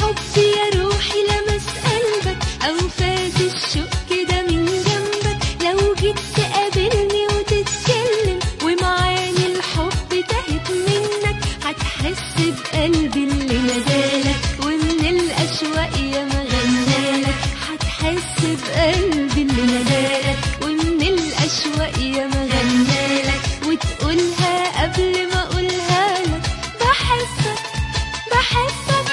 حب يا روحي لمس قلبك أو فات الشوق كده من جنبك، لو جيت تقابلني وتتكلم ومعاني الحب تهت منك، هتحس بقلبي اللي ندالك ومن الأشواق ياما غنالك، هتحس بقلبي اللي ندالك ومن الأشواق ياما غنالك، وتقولها قبل ما أقولها لك، بحبك بحبك.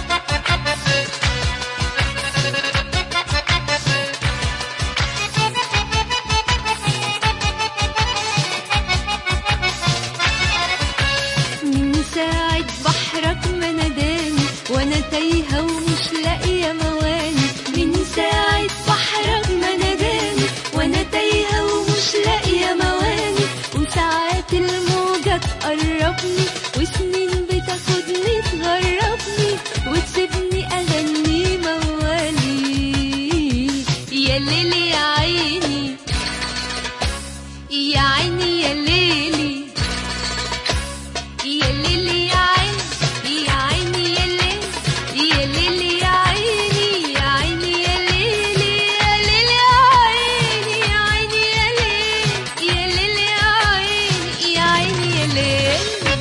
من ساعة بحرك ما ناداني وانا تايهة ومش لاقية مواني، من ساعة بحرك ما ناداني وانا تايهة ومش لاقية مواني، وساعات الموجة تقربني وسنين بتاخدني تغربني وتسيبني اغني موالي، يا ليلي يا عيني يا عيني يا ليلي، يا ليلي يا عيني يا عيني يا ليلي، يا ليلي يا عيني يا عيني يا ليلي، يا ليلي يا عيني يا عيني يا ليلي، يا ليلي يا عيني يا عيني يا ليلي.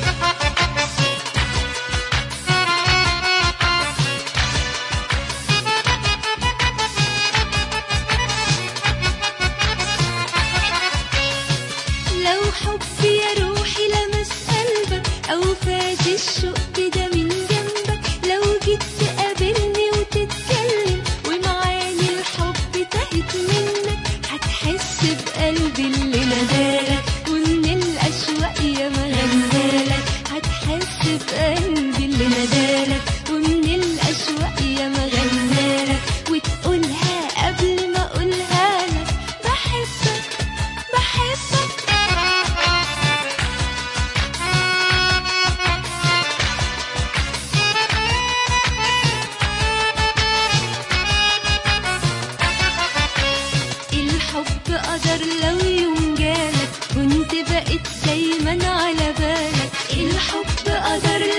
لو حب يا روحي لمس قلبك أو فات الشوق كده من جنبك، لو جيت تقابلني وتتكلم ومعاني الحب تهت منك، هتحس بقلبي اللي ندالك ومن الأشواق ياما غنالك، هتحس بقلبي اللي ندالك ومن الأشواق ياما غنالك، وتقولها قبل ما أقولها لك، بحبك بحبك. الحب قدر لو يوم جالك كنت بقيت دايما على بالك، الحب قدر